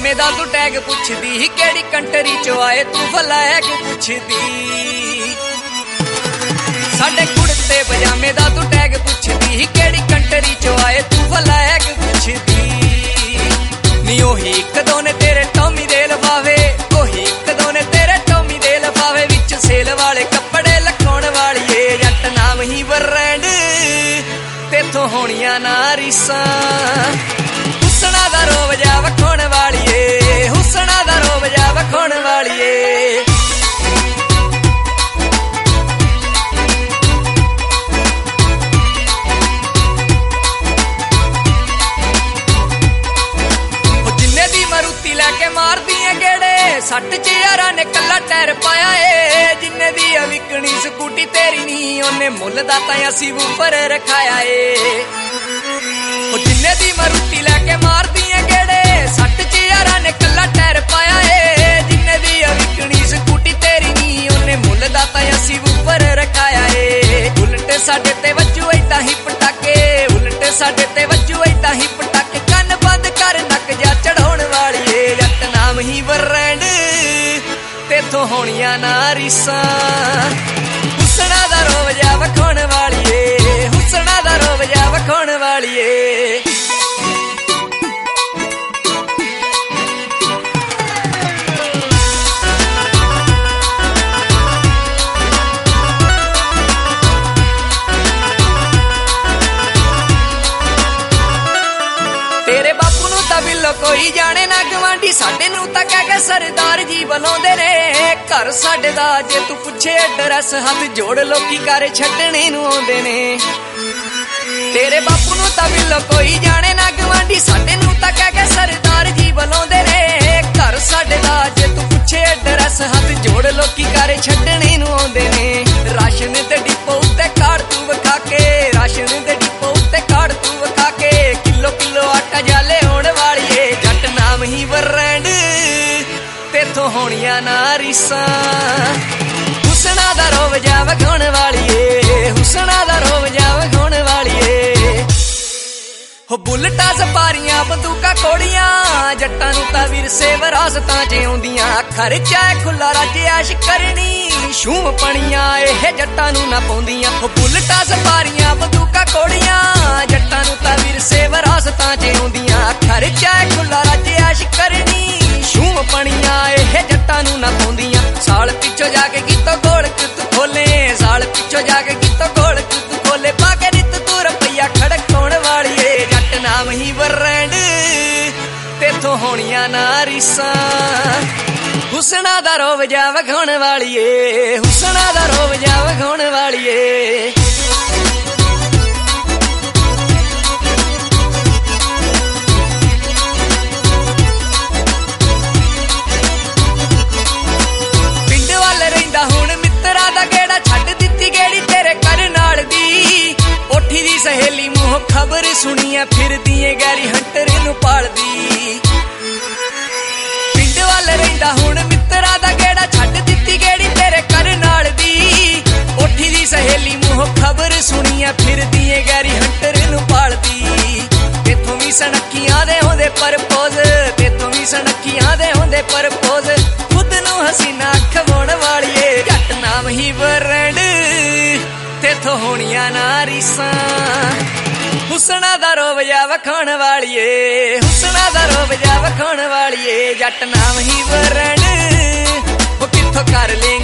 पजामे दा तू टैग पुछदी, केड़ी कंट्री चो आए तू फ्लैग पुछदी। साडे कुड़ते पजामे दा तू टैग पुछदी, केड़ी कंट्री चो आए तू फ्लैग पुछदी। नी ओही इक दो ने तेरे टॉमी दे लफावे, ओही इक दो ने तेरे टॉमी दे लफावे, विच सेल वाले कपड़े लखाउण वालीए, जट नाम ही ब्रांड तेथों होणियां ना रीसां। हुस्ना दा रोब जा वखाउण वालीए, हुस्ना दा रोब जा वखाउण वालीए। लैके मार दिए गेड़े, सट च यारा ने कला टैर पाया ए। जिन्ने दी विकनी स्कूटी तेरी नी, ओने मुल दा तां असी ऊपर रखाया ए। जिन्ने दी मारुति लैके मार दिए गेड़े, सट च यारा ने कला टैर पाया ए। जिन्ने दी विकनी स्कूटी तेरी नी, ओने मुल दा तां असी ऊपर रखाया ए। उलटे साडे ते वज्जू ऐदां ही पटाके, उलटे साडे ते वज्जू ऐदां ही पटाके, कन्न बंद कर नक जा चढ़ाउण वालीए, जट नाम ही ब्रांड तेथों होणियां ना रीसां। हुस्ना दा रोब जा वखाउण वालीए, हुस्ना दा रोब जा वखाउण वालीए। तेरे बापू नू तां बिल्लो कोई जाने ना गवांडी, साडे नू तां कह के सरदार जी बुलाउंदे ने। घर साडे दा जे तू पुछे एड्रेस, हाथ जोड़ लोकी घर छड्डणे नू आउंदे ने। तेरे बापू नू तां बिल्लो कोई जाने ना गवांडी, साडे नू तां कह के सरदार जी बुलाउंदे ने। घर साडे दा जे तू पुछे एड्रेस, हाथ जोड़ लोकी घर छड्डणे नू आउंदे ने। राशन ते डिपो उत्ते कार्ड तू विखा के, राशन ते डिपो उत्ते कार्ड तू विखा के, किलो किलो आटा जाले होण वालीए, जट नाम ही ब्रांड तेथों होणियां ना रीसां। हुस्ना दा रोब जा वखाउण वालीए, हुस्ना दा रोब जा वखाउण वालीए। हो बुलटा सपारियां बंदूकां कोड़ियां, जट्टां नू तां विरसे विरासतां च आउंदियां। खर्चा खुला रज ऐश करनी, शूम पणियां एह जट्टां नू ना पाउंदियां। हो बुलटा सपारियां बंदूकां कोड़ियां, जट्टां नू तां विरसे विरासतां च आउंदियां। खर्चा खुला रज ऐश करनी, शूम पणियां एह जट्टां नू ना पाउंदियां। साल पिछो जाके गीतो गोल कुत खोले, साल पिछो जाके गीतो गोल कुत खोले, पाके नित तू रुपया खड़काउण वालीए, जट नाम ही ब्रांड तेथों होणियां ना रीसां। हुस्ना दा रोब जा वखाउण वालीए, हुस्ना दा रोब जा वखाउण वालीए। सहेली मुँह खबर सुनिया, फिरदी गैरी हंटर नू पालदी। पिंड वाल रहिंदा हुण मित्रा दा गेड़ा, छड्ड दित्ती गेड़ी तेरे घर नाल दी। ओठी दी सहेली मुँह खबर सुनिया, फिरदी गैरी हंटर नू पालदी। तेथों भी सनकियां दे होंदे परपोज, तेथों भी सनकियां दे होंदे परपोज, खुद नू हसीना खवाउण वालीए, जट नाम ही ब्रांड तेथों होणियां ना रीसां। हुस्ना दा रोब जा वखाउण वालीए, हुस्ना दा रोब जा वखाउण वालीए, जट नाम ही ब्रांड ओ कित्थों कर लेंगे